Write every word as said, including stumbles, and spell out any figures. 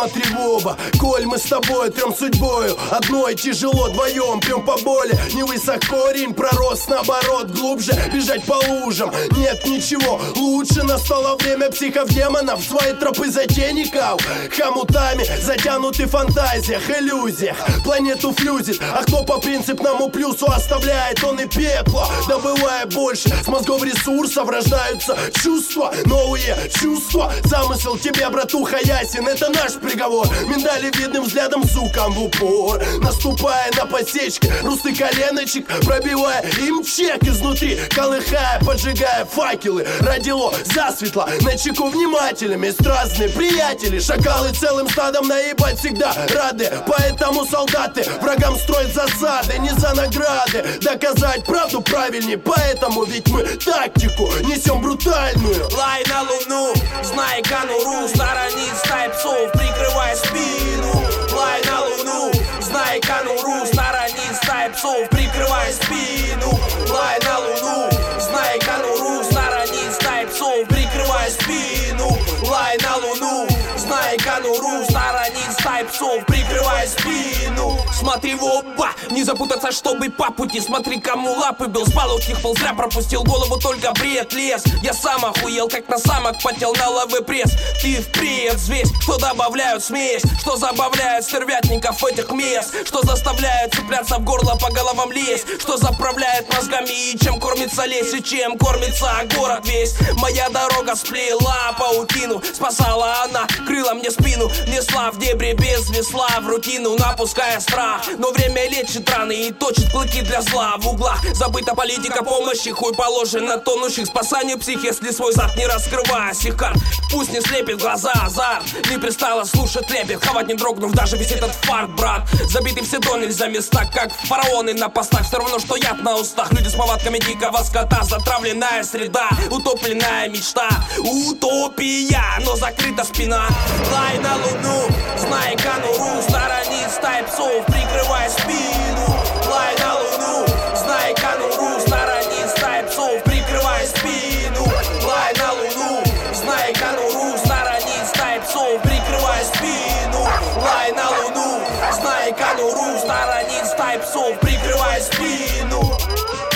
смотри в оба. Коль мы с тобой трем судьбою одной, тяжело вдвоем, пьем по боли. Невысоко ринь пророс, наоборот, глубже бежать по лужам. Нет ничего лучше, настало время психов демонов, свои тропы затейников. Хомутами затянуты в фантазиях, иллюзиях. Планету флюзит, а кто по принципному плюсу оставляет, он и пекло. Добывая больше, с мозгов ресурсов рождаются чувства, новые чувства. Замысел тебе, братуха, ясен, это наш приговор. Миндали видным взглядом, сукам в упор. Наступая на подсечки, русты коленочек, пробивая им чек изнутри, колыхая, поджигая факелы. Родило засветло, на чеку внимательными, разные приятели. Шакалы целым стадом наебать всегда рады, поэтому солдаты врагам строят засады не за награды. Доказать правду правильней, поэтому ведь мы тактику несем брутальную. Лай на луну, знай конуру, сторонись стаи псов, прикрывай спину. Лай на луну, знай конуру, сторонись стаи псов, прикрывай спину. Лай на луну, знай конуру, сторонись стаи псов, прикрывай спину. Лай на луну, знай конуру, сторонись стаи псов, прикрывай спину. Смотри в оба, не запутаться, чтобы по пути. Смотри, кому лапы бил, с баловских пол зря пропустил, голову только бред лез. Я сам охуел, как на самок потел на лавы пресс. Ты впред взвесь, что добавляют смесь, что забавляет стервятников этих мест, что заставляет цепляться в горло, по головам лезть, что заправляет мозгами и чем кормится лес, и чем кормится город весь. Моя дорога сплела паутину, спасала она, крыла мне спину, несла в дебри без весла, в рутину напуская страх. Но время лечит раны и точит клыки для зла. В углах забыта политика помощи, хуй положен на тонущих, спасанию псих, если свой зад не раскрывая сих карт. Пусть не слепит глаза азарт, не пристало слушать трепет, хавать не дрогнув даже весь этот фарт, брат. Забиты все до нельзя места, как фараоны на постах, все равно, что яд на устах. Люди с повадками дикого скота, затравленная среда, утопленная мечта, утопия, но закрыта спина. Лай на луну, знай конуру, сторонись стаи псов, прикрывай спину. Лай на луну, знай конуру, сторонись стаи псов, прикрывай спину. Лай на луну, знай конуру, сторонись стаи псов, прикрывай спину. Лай на луну, знай конуру, сторонись стаи псов, прикрывай спину.